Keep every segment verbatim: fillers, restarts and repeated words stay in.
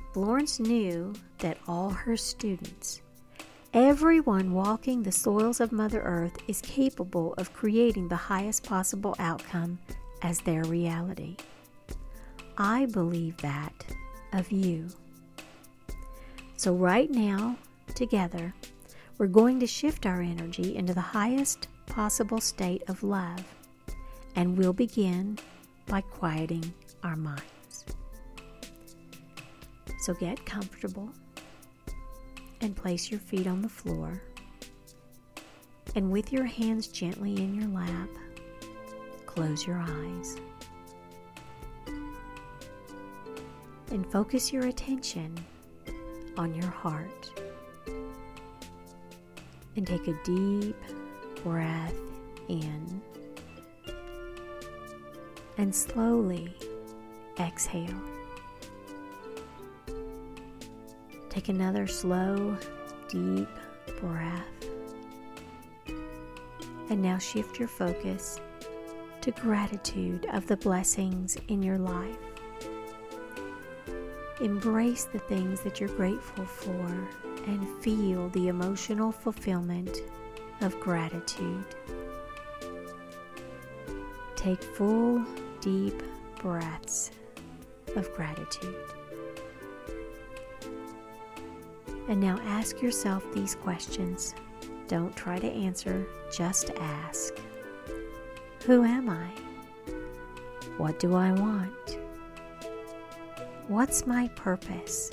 Florence knew that all her students, everyone walking the soils of Mother Earth, is capable of creating the highest possible outcome as their reality. I believe that of you. So right now, together, we're going to shift our energy into the highest possible state of love, and we'll begin by quieting our minds. So get comfortable and place your feet on the floor, and with your hands gently in your lap, close your eyes and focus your attention on your heart. And take a deep breath in and slowly exhale. Take another slow, deep breath. And now shift your focus to gratitude of the blessings in your life. Embrace the things that you're grateful for and feel the emotional fulfillment of gratitude. Take full, deep breaths of gratitude. And now ask yourself these questions. Don't try to answer, just ask. Who am I? What do I want? What's my purpose?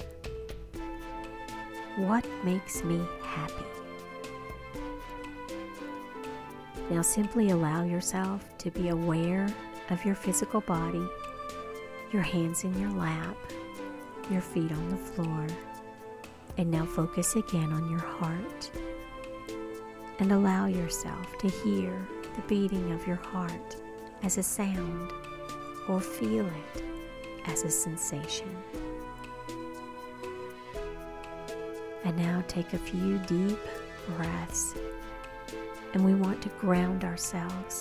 What makes me happy? Now simply allow yourself to be aware of your physical body, your hands in your lap, your feet on the floor, and now focus again on your heart and allow yourself to hear the beating of your heart as a sound or feel it as a sensation. And now take a few deep breaths, and we want to ground ourselves.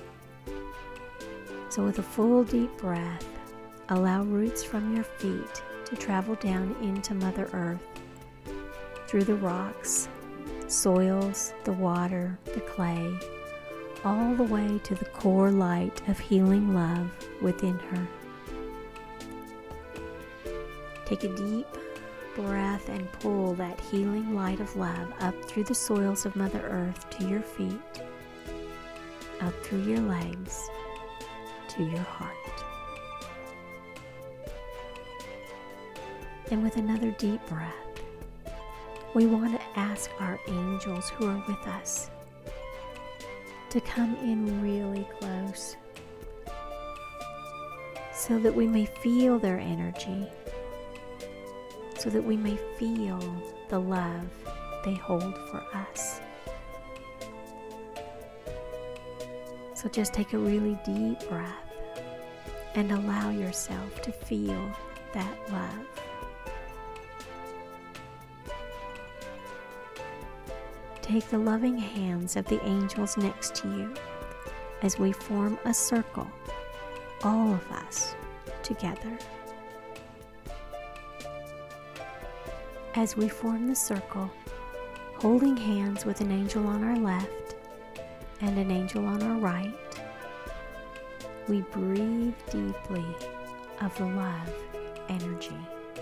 So with a full deep breath, allow roots from your feet to travel down into Mother Earth, through the rocks, soils, the water, the clay, all the way to the core light of healing love within her. Take a deep breath and pull that healing light of love up through the soils of Mother Earth to your feet, up through your legs, to your heart. And with another deep breath, we want to ask our angels who are with us to come in really close so that we may feel their energy, so that we may feel the love they hold for us. So just take a really deep breath and allow yourself to feel that love. Take the loving hands of the angels next to you as we form a circle, all of us together. As we form the circle, holding hands with an angel on our left and an angel on our right, we breathe deeply of the love energy.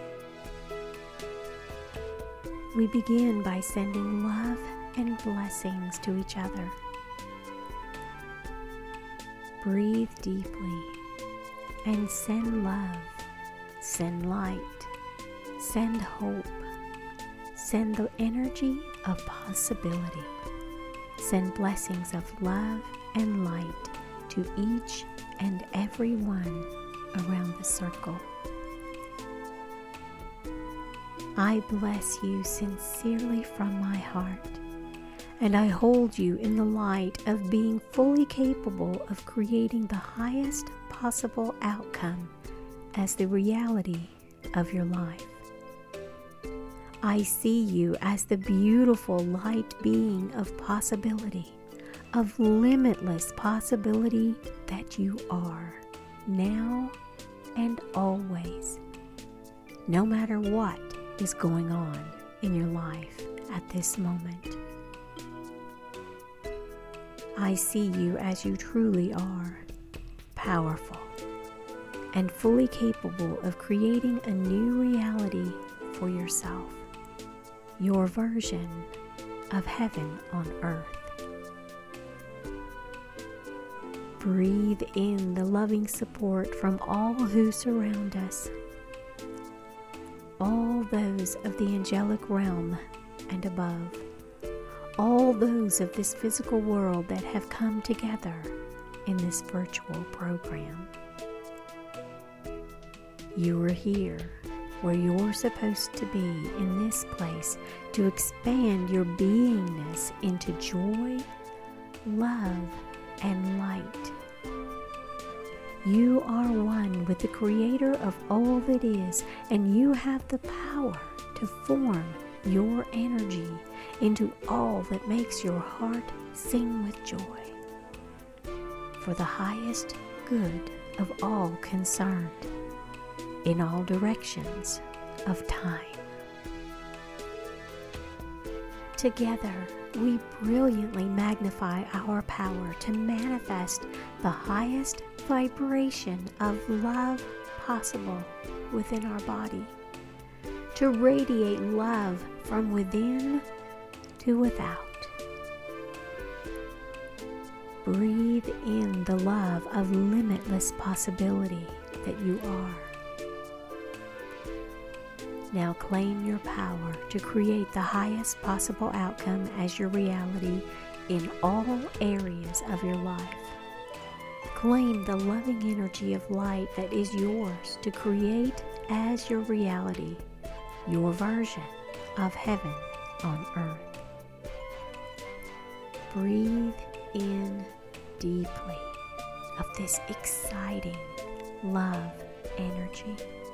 We begin by sending love and blessings to each other. Breathe deeply and send love, send light, send hope, send the energy of possibility, send blessings of love and light to each and every one around the circle. I bless you sincerely from my heart, and I hold you in the light of being fully capable of creating the highest possible outcome as the reality of your life. I see you as the beautiful light being of possibility, of limitless possibility that you are, now and always. no matter what is going on in your life at this moment. I see you as you truly are, powerful and fully capable of creating a new reality for yourself, your version of heaven on earth. Breathe in the loving support from all who surround us, all those of the angelic realm and above, all those of this physical world that have come together in this virtual program. You are here where you're supposed to be, in this place, to expand your beingness into joy, love, and light. You are one with the Creator of all that is, and you have the power to form your energy into all that makes your heart sing with joy, for the highest good of all concerned, in all directions of time. Together, we brilliantly magnify our power to manifest the highest vibration of love possible within our body, to radiate love from within to without. Breathe in the love of limitless possibility that you are. Now claim your power to create the highest possible outcome as your reality in all areas of your life. Claim the loving energy of light that is yours to create as your reality, your version of heaven on earth. Breathe in deeply of this exciting love energy.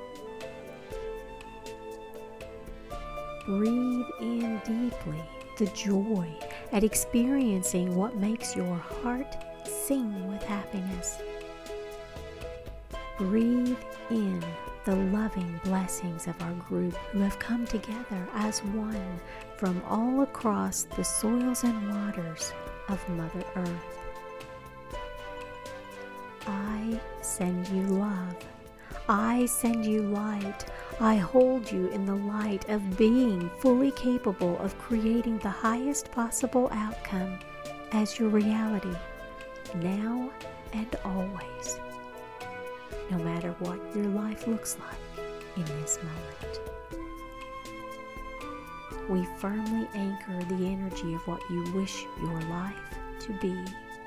Breathe in deeply the joy at experiencing what makes your heart sing with happiness. Breathe in the loving blessings of our group who have come together as one from all across the soils and waters of Mother Earth. I send you love. I send you light. I hold you in the light of being fully capable of creating the highest possible outcome as your reality, now and always, no matter what your life looks like in this moment. We firmly anchor the energy of what you wish your life to be.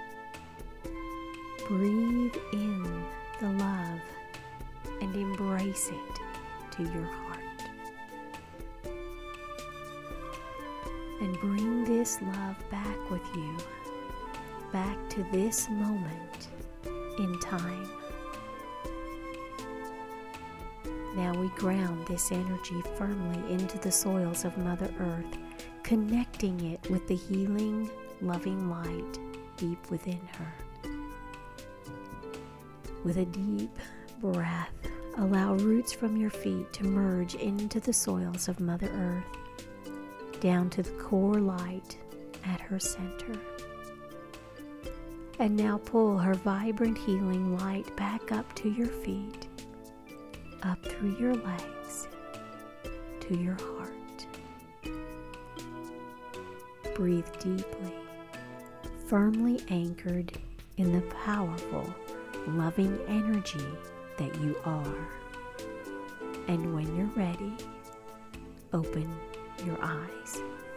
Breathe in the love and embrace it to your heart. And bring this love back with you, back to this moment in time. Now we ground this energy firmly into the soils of Mother Earth, connecting it with the healing, loving light deep within her. With a deep breath, allow roots from your feet to merge into the soils of Mother Earth, down to the core light at her center. And now pull her vibrant healing light back up to your feet, up through your legs, to your heart. Breathe deeply, firmly anchored in the powerful, loving energy that you are. And when you're ready, open your eyes.